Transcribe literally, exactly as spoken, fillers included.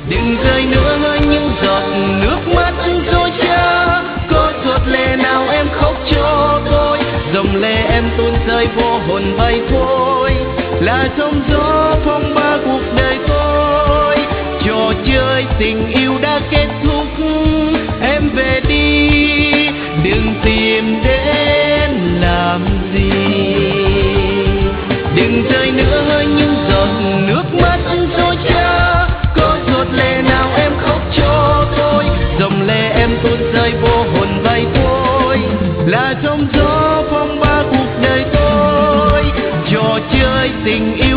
đừng rơi nữa hơi những giọt nước mắt dối trá. Có giọt lệ nào em khóc cho tôi, dòng lệ em tuôn rơi vô hồn bay thôi, là trong gió phong ba cuộc đời tôi. Trò chơi tình yêu đã kết thúc, em về đi, đừng tìm đến làm gì. Đừng rơi nữa hơi những giọt nước mắt dối trá. Có giọt lệ nào em khóc cho tôi, dòng lệ em tuôn rơi vô hồn bay thôi, là trong gió phong ba cuộc đời tôi. Trò chơi tình yêu